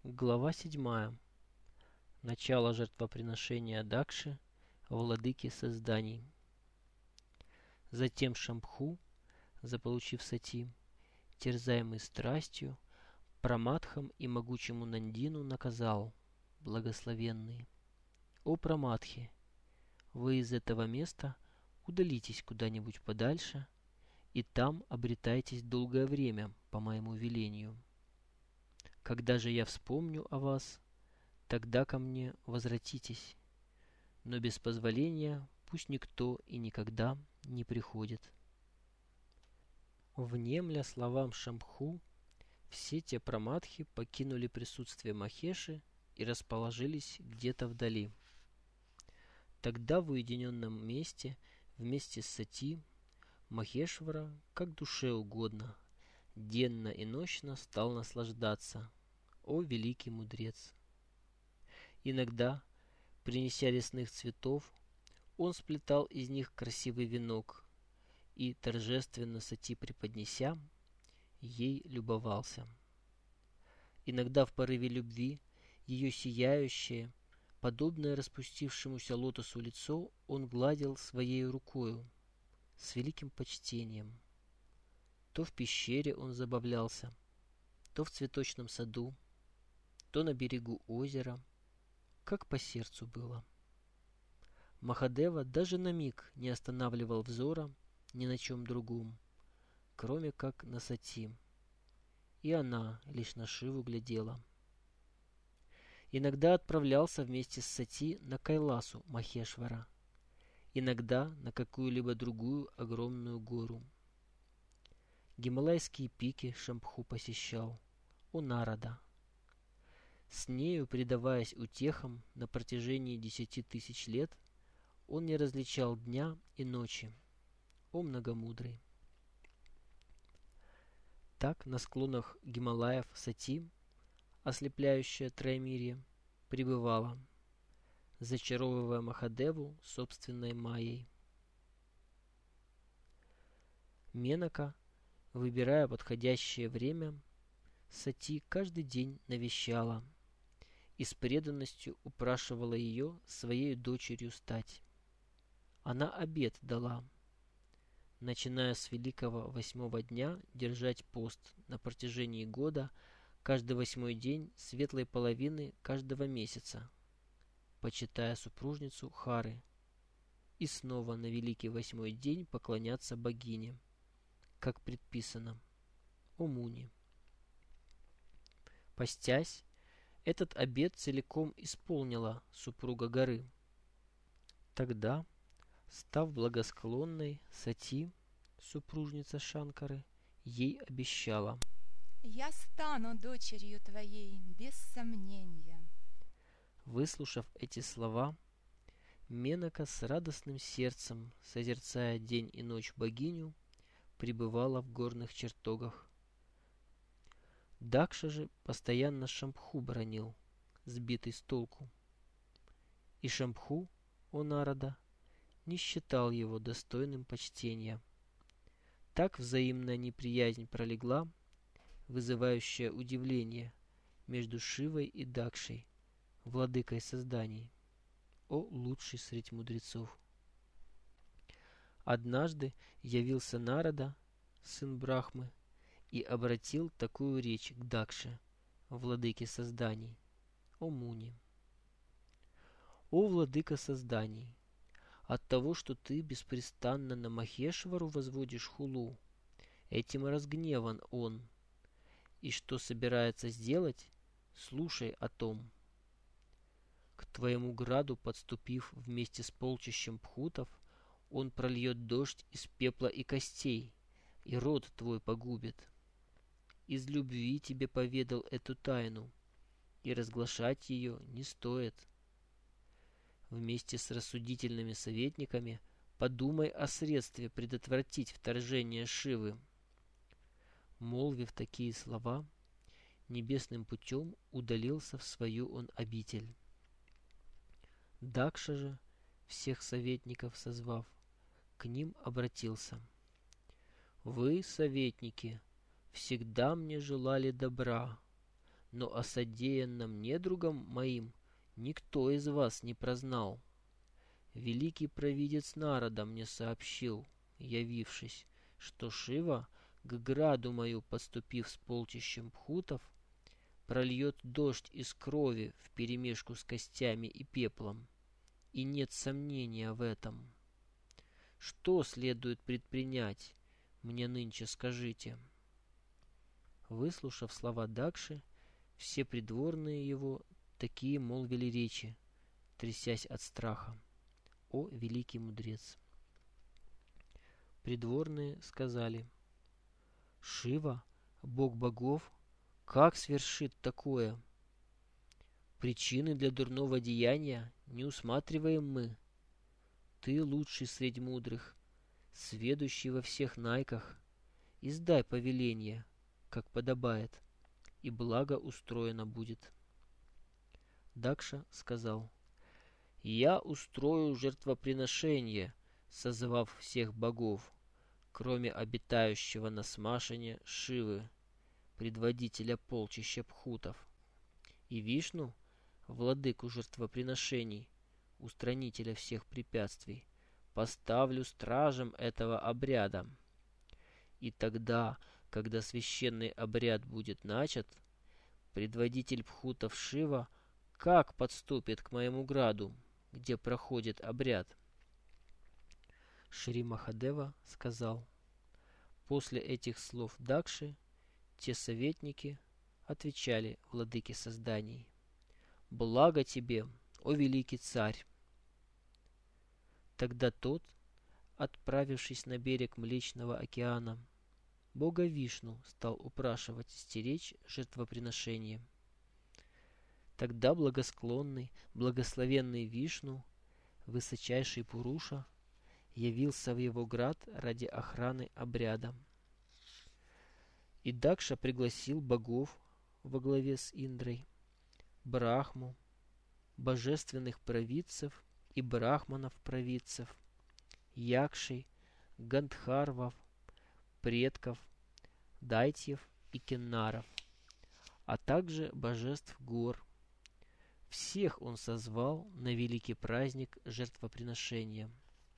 Глава 7. Начало жертвоприношения Дакши, владыки созданий. Затем Шамбху, заполучив Сати, терзаемый страстью, Праматхам и могучему Нандину наказал, благословенный: «О Праматхи, вы из этого места удалитесь куда-нибудь подальше, и там обретайтесь долгое время по моему велению. Когда же я вспомню о вас, тогда ко мне возвратитесь, но без позволения пусть никто и никогда не приходит». Внемля словам Шамбху, все те праматхи покинули присутствие Махеши и расположились где-то вдали. Тогда в уединенном месте вместе с Сати Махешвара, как душе угодно, денно и нощно стал наслаждаться, о великий мудрец! Иногда, принеся лесных цветов, он сплетал из них красивый венок и, торжественно Сати преподнеся, ей любовался. Иногда в порыве любви ее сияющее, подобное распустившемуся лотосу лицо, он гладил своей рукою с великим почтением. То в пещере он забавлялся, то в цветочном саду, то на берегу озера, как по сердцу было. Махадева даже на миг не останавливал взора ни на чем другом, кроме как на Сати, и она лишь на Шиву глядела. Иногда отправлялся вместе с Сати на Кайласу Махешвара, иногда на какую-либо другую огромную гору. Гималайские пики Шамбху посещал, у Нарада. С нею, предаваясь утехам на протяжении 10 000 лет, он не различал дня и ночи, о многомудрый. Так на склонах Гималаев Сати, ослепляющая троемирье, пребывала, зачаровывая Махадеву собственной майей. Менака, выбирая подходящее время, Сати каждый день навещала и с преданностью упрашивала ее своей дочерью стать. Она обет дала, начиная с великого 8-го дня, держать пост на протяжении года, каждый 8-й день светлой половины каждого месяца, почитая супружницу Хары, и снова на великий 8-й день поклоняться богине, как предписано, о Муни. Постясь, этот обет целиком исполнила супруга горы. Тогда, став благосклонной, Сати, супружница Шанкары, ей обещала: «Я стану дочерью твоей, без сомнения». Выслушав эти слова, Менака с радостным сердцем, созерцая день и ночь богиню, пребывала в горных чертогах. Дакша же постоянно Шамбху бранил, сбитый с толку. И Шамбху, о Нарада, не считал его достойным почтения. Так взаимная неприязнь пролегла, вызывающая удивление, между Шивой и Дакшей, владыкой созданий, о лучший средь мудрецов. Однажды явился Нарада, сын Брахмы, и обратил такую речь к Дакше, владыке созданий, о Муни. «О владыка созданий, от того, что ты беспрестанно на Махешвару возводишь хулу, этим разгневан он, и что собирается сделать, слушай о том. К твоему граду подступив вместе с полчищем пхутов, он прольет дождь из пепла и костей, и род твой погубит. Из любви тебе поведал эту тайну, и разглашать ее не стоит. Вместе с рассудительными советниками подумай о средстве предотвратить вторжение Шивы». Молвив такие слова, небесным путем удалился в свою он обитель. Дакша же, всех советников созвав, к ним обратился: «Вы, советники, всегда мне желали добра, но о содеянном недругом моим никто из вас не прознал. Великий провидец Нарада мне сообщил, явившись, что Шива, к граду мою подступив с полчищем пхутов, прольет дождь из крови вперемешку с костями и пеплом. И нет сомнения в этом. Что следует предпринять, мне нынче скажите. Выслушав слова Дакши, все придворные его такие молвили речи, трясясь от страха. О, великий мудрец! Придворные сказали: Шива, бог богов, как свершит такое? Причины для дурного деяния не усматриваем мы. Ты лучший средь мудрых, сведущий во всех найках. Издай повеление, как подобает, и благо устроено будет. Дакша сказал: Я устрою жертвоприношение, созвав всех богов, кроме обитающего на Смашине Шивы, предводителя полчища пхутов, и Вишну, владыку жертвоприношений, устранителя всех препятствий, поставлю стражем этого обряда. И тогда, когда священный обряд будет начат, предводитель пхутов Шива как подступит к моему граду, где проходит обряд? Шри Махадева сказал: После этих слов Дакши те советники отвечали владыке созданий: Благо тебе, о великий царь! Тогда тот, отправившись на берег Млечного океана, бога Вишну стал упрашивать стеречь жертвоприношение. Тогда благосклонный, благословенный Вишну, высочайший Пуруша, явился в его град ради охраны обряда. И Дакша пригласил богов во главе с Индрой, Брахму, божественных провидцев и брахманов-провидцев, Якшей, Гандхарвов, предков, Дайтьев и Кеннаров, а также божеств гор. Всех он созвал на великий праздник жертвоприношения.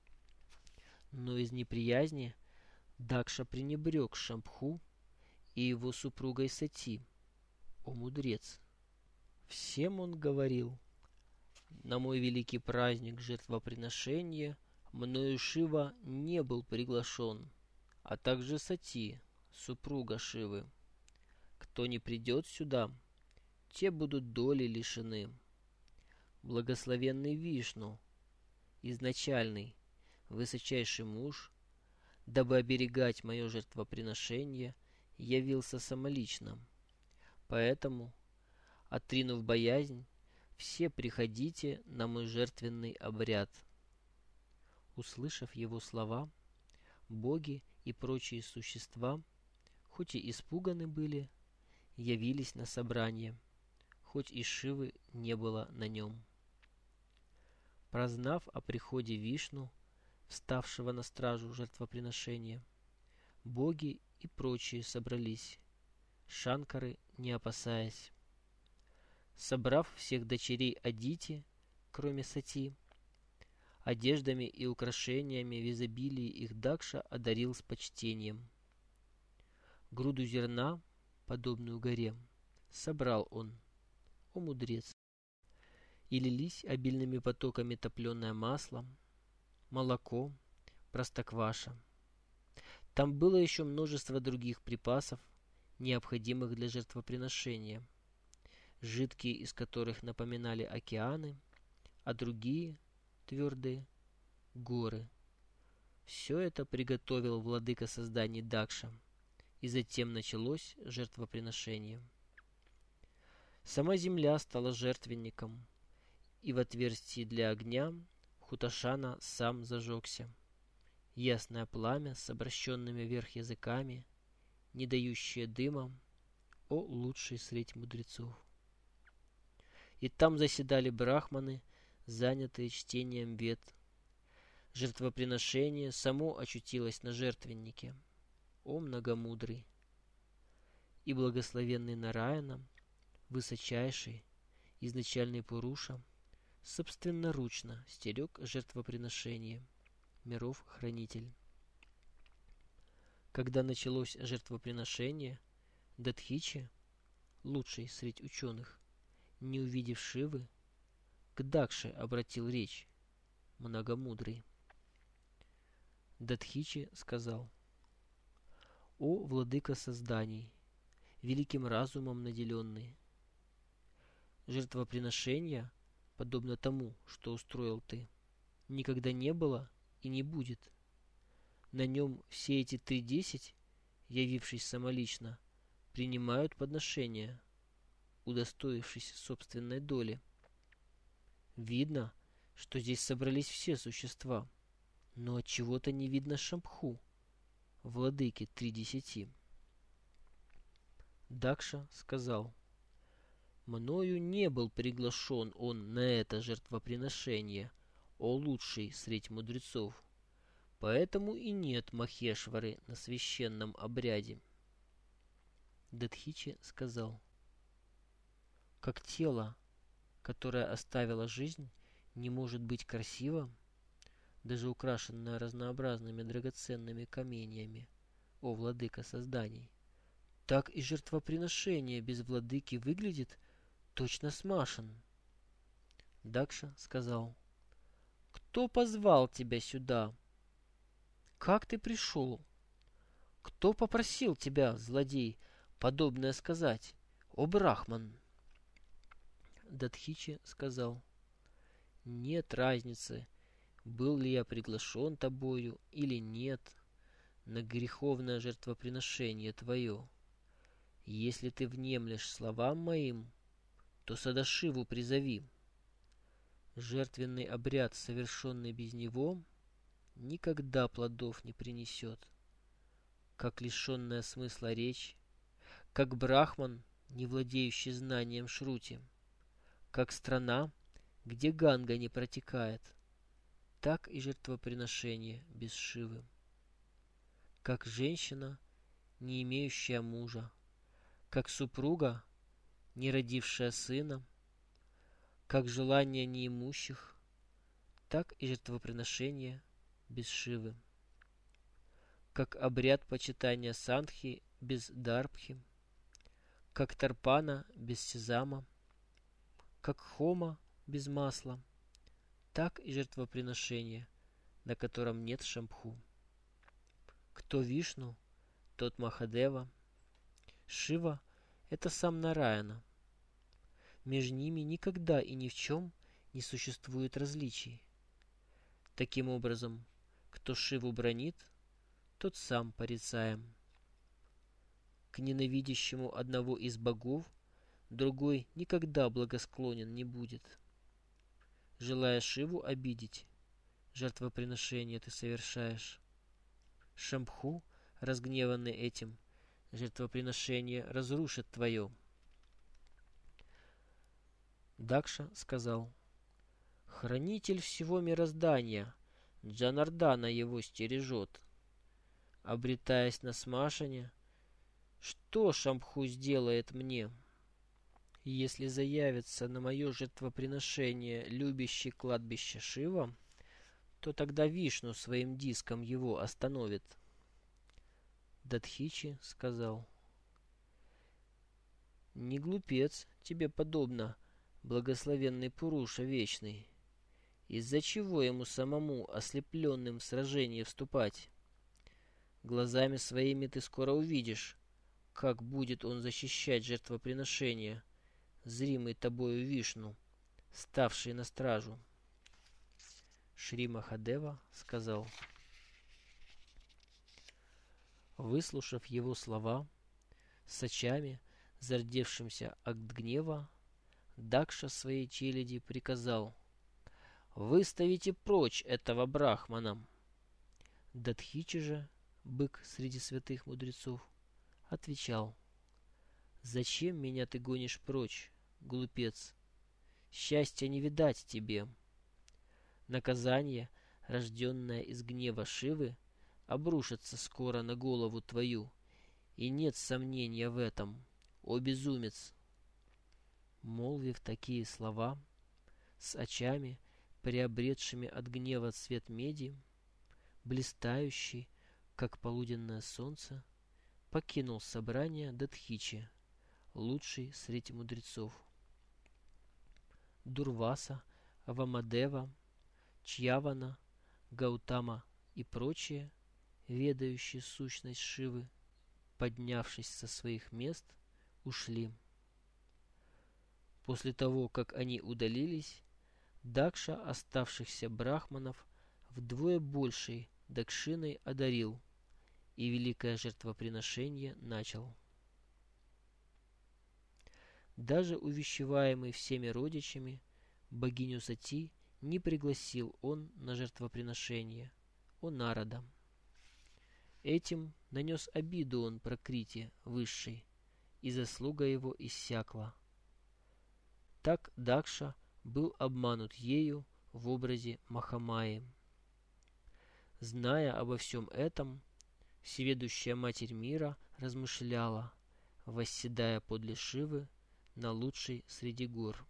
Но из неприязни Дакша пренебрег Шамбху и его супругой Сати. О мудрец! Всем он говорил: на мой великий праздник жертвоприношения мною Шива не был приглашен, а также Сати, супруга Шивы. Кто не придет сюда, те будут доли лишены. Благословенный Вишну, изначальный, высочайший муж, дабы оберегать мое жертвоприношение, явился самолично. Поэтому, отринув боязнь, все приходите на мой жертвенный обряд. Услышав его слова, боги и прочие существа, хоть и испуганы были, явились на собрание, хоть и Шивы не было на нем. Прознав о приходе Вишну, вставшего на стражу жертвоприношения, боги и прочие собрались, Шанкары не опасаясь. Собрав всех дочерей Адити, кроме Сати, одеждами и украшениями в изобилии их Дакша одарил с почтением. Груду зерна, подобную горе, собрал он, о мудрец, и лились обильными потоками топленое масло, молоко, простокваша. Там было еще множество других припасов, необходимых для жертвоприношения, жидкие из которых напоминали океаны, а другие, твердые, горы. Все это приготовил владыка созданий Дакша, и затем началось жертвоприношение. Сама земля стала жертвенником, и в отверстии для огня Хуташана сам зажегся. Ясное пламя с обращенными вверх языками, не дающее дыма, о лучший средь мудрецов. И там заседали брахманы, занятые чтением вед. Жертвоприношение само очутилось на жертвеннике, о многомудрый. И благословенный Нараяна, высочайший, изначальный Пуруша, собственноручно стерег жертвоприношение, миров хранитель. Когда началось жертвоприношение, Датхичи, лучший среди ученых, не увидев Шивы, к Дакше обратил речь, многомудрый. Датхичи сказал: «О, владыка созданий, великим разумом наделенный, жертвоприношения, подобно тому, что устроил ты, никогда не было и не будет. На нем все эти 3:10, явившись самолично, принимают подношения, удостоившись собственной доли. Видно, что здесь собрались все существа, но от чего-то не видно Шамбху, владыки 3:10. Дакша сказал: «Мною не был приглашен он на это жертвоприношение, о лучший средь мудрецов, поэтому и нет Махешвары на священном обряде». Датхичи сказал: «Как тело, которое оставило жизнь, не может быть красивым, даже украшенное разнообразными драгоценными каменьями, о владыка созданий, так и жертвоприношение без владыки выглядит точно смашен». Дакша сказал: «Кто позвал тебя сюда? Как ты пришел? Кто попросил тебя, злодей, подобное сказать, о Брахман?» Датхичи сказал: «Нет разницы, был ли я приглашен тобою или нет, на греховное жертвоприношение твое. Если ты внемлешь словам моим, то Садашиву призови. Жертвенный обряд, совершенный без него, никогда плодов не принесет. Как лишенная смысла речь, как брахман, не владеющий знанием Шрути, как страна, где Ганга не протекает, так и жертвоприношение без Шивы. Как женщина, не имеющая мужа, как супруга, не родившая сына, как желание неимущих, так и жертвоприношение без Шивы. Как обряд почитания Сандхи без Дарбхи, как Тарпана без Сезама, как Хома без масла, так и жертвоприношение, на котором нет Шамбху. Кто Вишну, тот Махадева. Шива — это сам Нараяна. Между ними никогда и ни в чем не существует различий. Таким образом, кто Шиву бранит, тот сам порицаем. К ненавидящему одного из богов другой никогда благосклонен не будет. Желая Шиву обидеть, жертвоприношение ты совершаешь. Шамбху, разгневанный этим, жертвоприношение разрушит твое. Дакша сказал: «Хранитель всего мироздания, Джанардана его стережет. Обретаясь на смашане, что Шамбху сделает мне? Если заявится на мое жертвоприношение любящий кладбище Шива, то тогда Вишну своим диском его остановит». Датхичи сказал: «Не глупец тебе подобно, благословенный Пуруша вечный. Из-за чего ему самому, ослепленным в сражение, вступать? Глазами своими ты скоро увидишь, как будет он защищать жертвоприношение, зримый тобою Вишну, ставший на стражу». Шри Махадева сказал. Выслушав его слова, с очами, зардевшимся от гнева, Дакша своей челяди приказал: «Выставите прочь этого брахмана». Датхичи же, бык среди святых мудрецов, отвечал: «Зачем меня ты гонишь прочь, глупец? Счастья не видать тебе. Наказание, рожденное из гнева Шивы, обрушится скоро на голову твою, и нет сомнения в этом, о безумец». Молвив такие слова, с очами, приобретшими от гнева цвет меди, блистающий, как полуденное солнце, покинул собрание Датхичи, лучший среди мудрецов. Дурваса, Вамадева, Чьявана, Гаутама и прочие, ведающие сущность Шивы, поднявшись со своих мест, ушли. После того, как они удалились, Дакша оставшихся брахманов вдвое большей дакшиной одарил, и великое жертвоприношение начал. Даже увещеваемый всеми родичами, богиню Сати не пригласил он на жертвоприношение, о Нарада. Этим нанес обиду он Пракрити высшей, и заслуга его иссякла. Так Дакша был обманут ею в образе Махамайи. Зная обо всем этом, всеведущая Матерь мира размышляла, восседая подле Шивы на лучшей среди гор.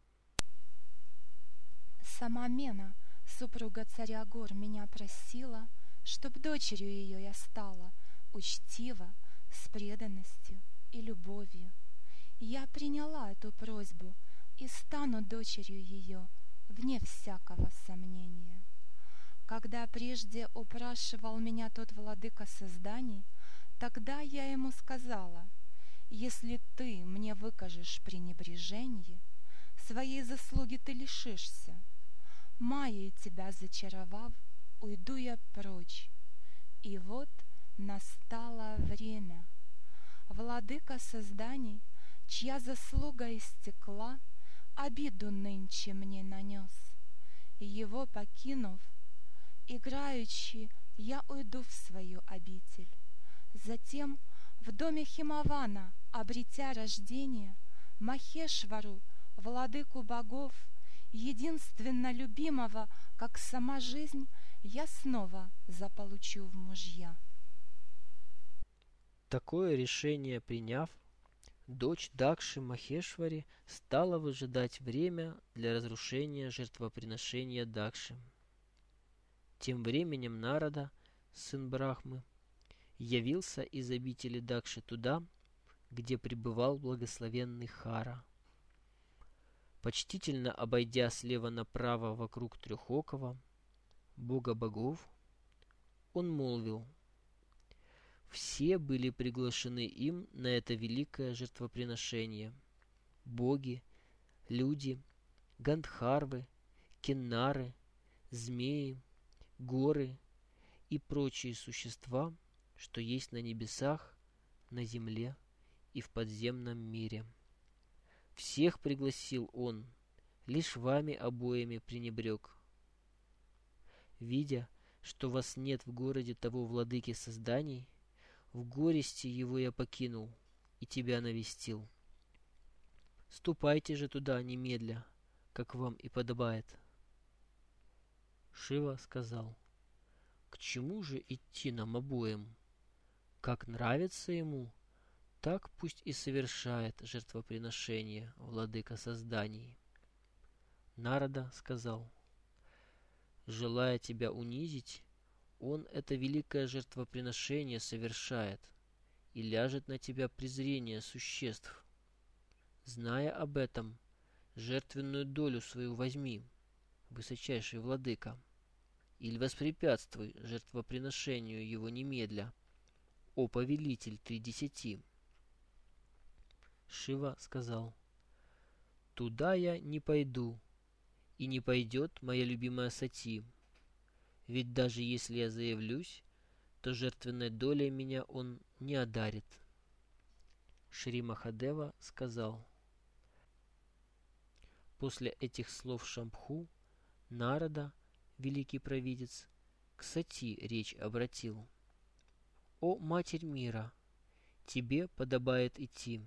Сама Мена, супруга царя гор, меня просила, чтоб дочерью ее я стала, учтиво, с преданностью и любовью. Я приняла эту просьбу и стану дочерью ее, вне всякого сомнения. Когда прежде упрашивал меня тот владыка созданий, тогда я ему сказала: если ты мне выкажешь пренебрежение, своей заслуги ты лишишься. Майей тебя зачаровав, уйду я прочь. И вот настало время. Владыка созданий, чья заслуга истекла, обиду нынче мне нанес. Его покинув, играючи, я уйду в свою обитель. Затем в доме Химавана, обретя рождение, Махешвару, владыку богов, единственно любимого, как сама жизнь, я снова заполучу в мужья. Такое решение приняв, дочь Дакши Махешвари стала выжидать время для разрушения жертвоприношения Дакши. Тем временем Нарада, сын Брахмы, явился из обители Дакши туда, где пребывал благословенный Хара. Почтительно обойдя слева направо вокруг Трехокого, бога богов, он молвил: все были приглашены им на это великое жертвоприношение. Боги, люди, гандхарвы, кеннары, змеи, горы и прочие существа, что есть на небесах, на земле и в подземном мире. Всех пригласил он, лишь вами обоими пренебрег. Видя, что вас нет в городе того владыки созданий, в горести его я покинул и тебя навестил. Ступайте же туда немедля, как вам и подобает. Шива сказал: к чему же идти нам обоим? Как нравится ему, так пусть и совершает жертвоприношение владыка созданий. Нарада сказал: желая тебя унизить, он это великое жертвоприношение совершает, и ляжет на тебя презрение существ. Зная об этом, жертвенную долю свою возьми, высочайший владыка, или воспрепятствуй жертвоприношению его немедля, о повелитель 30. Шива сказал: туда я не пойду, и не пойдет моя любимая Сати, ведь даже если я заявлюсь, то жертвенной долей меня он не одарит. Шри Махадева сказал: после этих слов Шамбху Нарада, великий провидец, к Сати речь обратил: «О, Матерь мира, тебе подобает идти».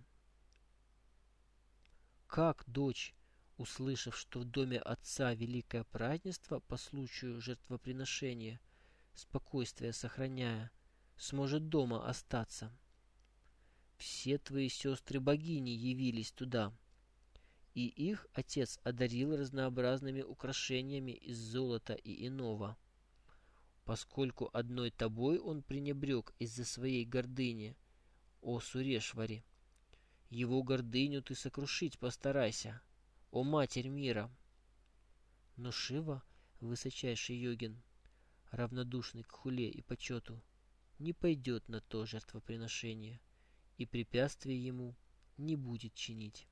Как дочь, услышав, что в доме отца великое празднество по случаю жертвоприношения, спокойствие сохраняя, сможет дома остаться? Все твои сестры-богини явились туда, и их отец одарил разнообразными украшениями из золота и иного. Поскольку одной тобой он пренебрег из-за своей гордыни, о Сурешвари, его гордыню ты сокрушить постарайся, о Матерь мира. Но Шива, высочайший йогин, равнодушный к хуле и почету, не пойдет на то жертвоприношение, и препятствий ему не будет чинить.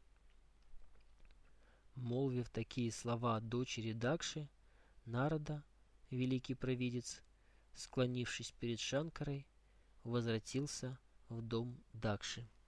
Молвив такие слова дочери Дакши, Нарада, великий провидец, склонившись перед Шанкарой, возвратился в дом Дакши.